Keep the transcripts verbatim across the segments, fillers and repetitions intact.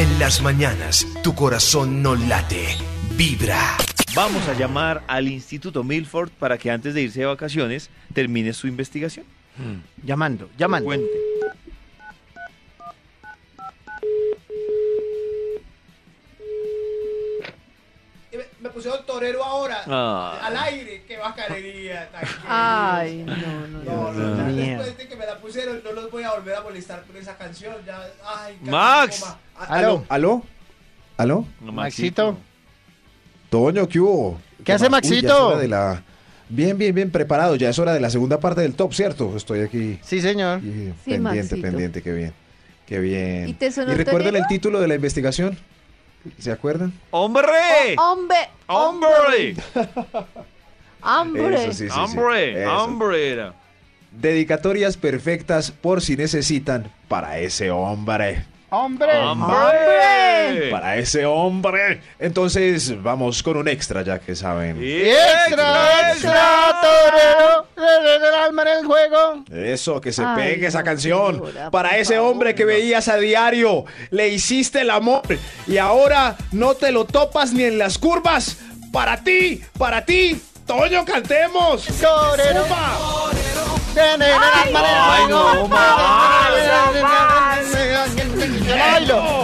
En las mañanas, tu corazón no late, vibra. Vamos a llamar al Instituto Milford para que antes de irse de vacaciones termine su investigación. Hmm. Llamando, llamando. Cuente. Me, me pusieron torero ahora, Ah. al aire, qué bacanería. Ay, no, no, No, no. no, ya Mierda. después de que me la pusieron, no los voy a volver a molestar con esa canción. Ya, ay, Max. coma. A- Aló. ¿Aló? ¿Aló? No, Maxito. Toño, ¿qué hubo? ¿Qué hace, más? Uy, ya es Maxito? hora de la... Bien, bien, bien preparado. Ya es hora de la segunda parte del top, ¿cierto? Estoy aquí Sí, señor. y Sí, pendiente, Maxito. pendiente, qué bien. Qué bien. ¿Y te sonó ¿Y recuerdan torero? el título de la investigación? ¿Se acuerdan? ¡Hombre! Hombre, ¡Hombre! hombre. Eso sí, sí, sí. ¡Hombre! Eso. ¡Hombre! era. Dedicatorias perfectas por si necesitan para ese hombre. ¡Hombre! ¡Hombre! Para ese hombre. Entonces, vamos con un extra, ya que saben. ¡Extra, extra, torero! ¡El alma en el juego! Eso, que se Ay, pegue esa no, canción. señora, Para por ese favor. hombre que veías a diario. Le hiciste el amor. Y ahora no te lo topas ni en las curvas. Para ti, para ti. Toño, cantemos. ¡Torero! Zumba. ¡El alma en el Ay, juego! no, ¡Bailo!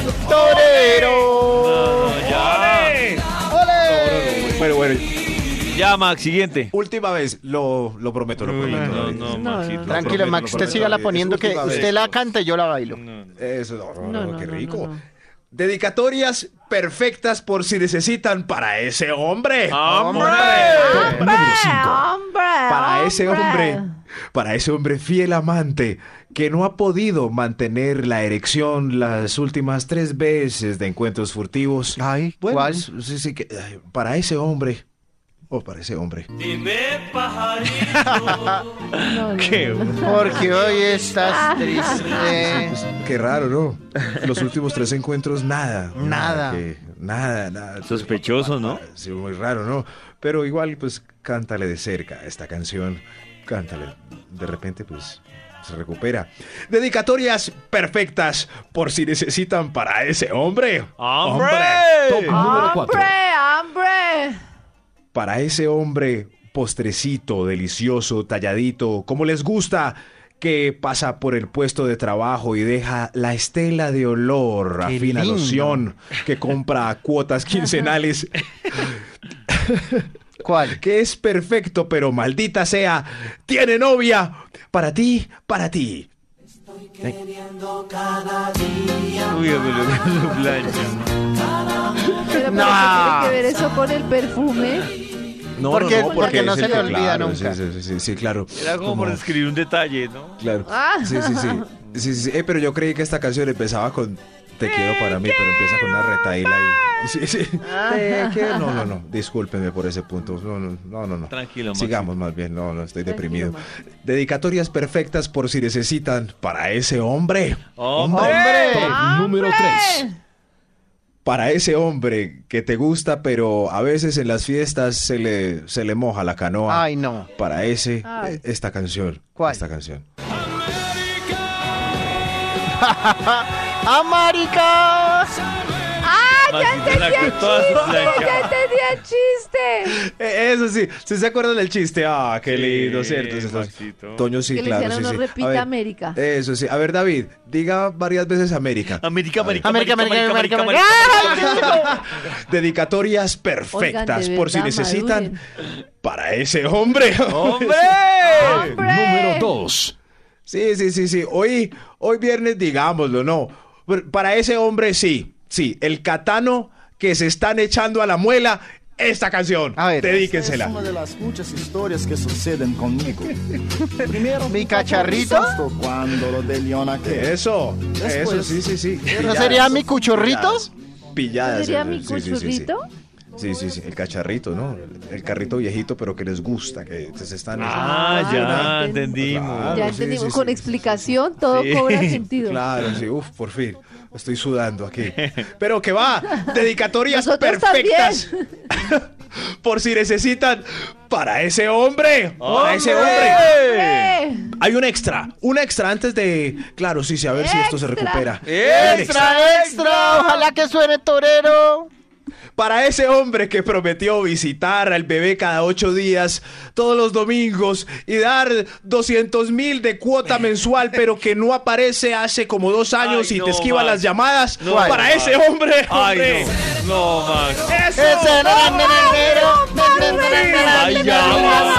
¡Torero! No, ya. ¡Ole! Bueno, bueno. Ya, Max, siguiente. Última vez. Lo, lo prometo, lo Uy, prometo. no, David. no, No, Maxito. no, Tranquilo, prometo, Max, lo usted prometo, sígala David. poniendo Es que última vez. usted la canta y yo la bailo. No, no. Eso, no, no, No, no, no, qué no, rico. no, no. Dedicatorias perfectas por si necesitan para ese hombre. ¡Hombre! Top número cinco. ¡Hombre! Para ese hombre, para ese hombre fiel amante que no ha podido mantener la erección las últimas tres veces de encuentros furtivos. Ay, Bueno, ¿cuál? sí, sí, que, ay, para ese hombre, o para ese hombre. No, no, Qué no, no. Porque hoy estás triste. Qué raro, ¿no? Los últimos tres encuentros, nada. Nada. que- nada, nada. Sospechoso, ¿no? Sí, muy raro, ¿no? Pero igual, pues, cántale de cerca esta canción. Cántale. De repente, pues, se recupera. Dedicatorias perfectas por si necesitan para ese hombre. ¡Hombre! Top número cuatro. ¡Hombre! ¡Hombre! Para ese hombre postrecito, delicioso, talladito, como les gusta, que pasa por el puesto de trabajo y deja la estela de olor a Qué fina lindo. loción, que compra a cuotas quincenales, ¿Cuál? que es perfecto, pero maldita sea, tiene novia. Para ti, para ti. Uy, me lo su plancha. Pero, No. pero ¿qué tiene que ver eso con el perfume? No, Porque- no, no, porque no es se el le que- olvida claro, nunca. Sí, sí, sí, sí, claro. Era como por describir un detalle, ¿no? Claro. Ah. Sí, sí, sí. Sí, sí, sí. Eh, pero yo creí que esta canción empezaba con Te quiero para mí, pero empieza con una retaíla y... Sí, sí. Te quiero- No, no, no. Discúlpenme por ese punto. No, no, no, no. no. Tranquilo, Maxito. Sigamos más bien. No, no, estoy Tranquilo, deprimido. Maxito. Dedicatorias perfectas por si necesitan para ese hombre. ¡Hombre! ¡Hombre! Número tres. Para ese hombre que te gusta, pero a veces en las fiestas se le, se le moja la canoa. Ay, no. Para ese, Ay. eh, esta canción. ¿Cuál? Esta canción. ¡América! ¡Ah! ¡Ya Maxito entendí sacó el toda su chiste! plancha. ¡Ya entendí el chiste! Eh, Eso sí, ¿sí se acuerdan del chiste? Ah, qué Sí, lindo, ¿cierto? Entonces, Maxito. Toño sí, Que le claro, hicieron sí, no sí. repita A ver, América. Eso sí. A ver, David, diga varias veces América. América, América, América, América, América, América. Dedicatorias perfectas Oigan, de por si verdad, necesitan maduren. para ese hombre. ¡Hombre! ¡Hombre! Número dos. Sí, sí, sí, sí. Hoy, hoy viernes, digámoslo, no. Pero para ese hombre, sí, sí. El catano que se están echando a la muela, esta canción. A ver. Es Dedíquensela. una de las muchas historias que suceden conmigo. Primero, ¿Mi cacharrito? susto cuando lo de Leona que Eso, eso, Después- sí, sí, sí. ¿No sería mi cuchorrito? Pilladas. ¿Sería eh, mi sí, sí, sí, sí. cuchurrito? Sí, sí, sí, el cacharrito, ¿no? El carrito viejito, pero que les gusta, que se están... Ah, Ah, ya ya entendimos. Claro, Ya sí, entendimos, sí, con sí. explicación todo Sí. cobra sentido. Claro, sí, uf, por fin. Estoy sudando aquí. Pero que va, dedicatorias Nosotros perfectas. Por si necesitan para ese hombre. Para ese hombre. ¡Hombre! hay un extra, un extra antes de... Claro, sí, sí, a ver si esto se Extra. recupera. Extra, extra, ojalá que suene torero. Para ese hombre que prometió visitar al bebé cada ocho días, todos los domingos, y dar doscientos mil de cuota mensual, pero que no aparece hace como dos años Ay, y no, te esquiva Max. las llamadas. No, para Max. ese hombre, Ay, hombre. no. No, Max. ¡Eso! Ese Ay, ya,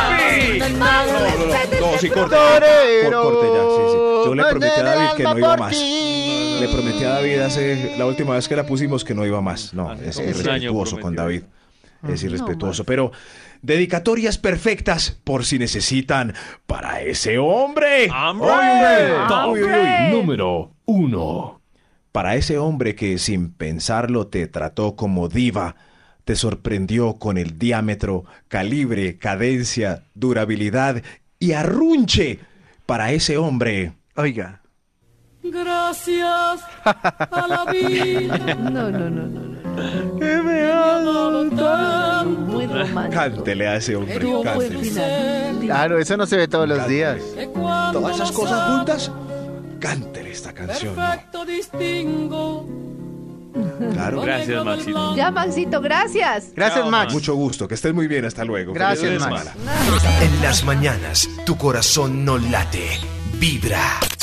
No, sí, corte. torero. Cor- corte ya, sí, sí. Yo le prometí a David que no iba por más. ti. Le prometí a David hace la última vez que la pusimos que no iba más. No, Hace es como un año irrespetuoso con David. prometió. Es irrespetuoso. Pero dedicatorias perfectas por si necesitan para ese hombre. ¡Hombre! Uy, uy, uy, uy. Número uno. Para ese hombre que sin pensarlo te trató como diva, te sorprendió con el diámetro, calibre, cadencia, durabilidad y arrunche. Para ese hombre. Oiga. Gracias a la vida No, no, no, no, no. que me ha dado tanto. Muy romántico. Cántele a ese hombre. Estuvo buen Cántele. final. Claro, eso no se ve todos los días. Que cuando Todas esas los cosas amo, juntas. Cántele esta canción. ¿no? perfecto distingo. Claro. Gracias, Maxito. Ya, Maxito, gracias. Gracias, Chao, Max. Mucho gusto, que estés muy bien, hasta luego. Gracias, Feliz Max. semana. En las mañanas, tu corazón no late, vibra.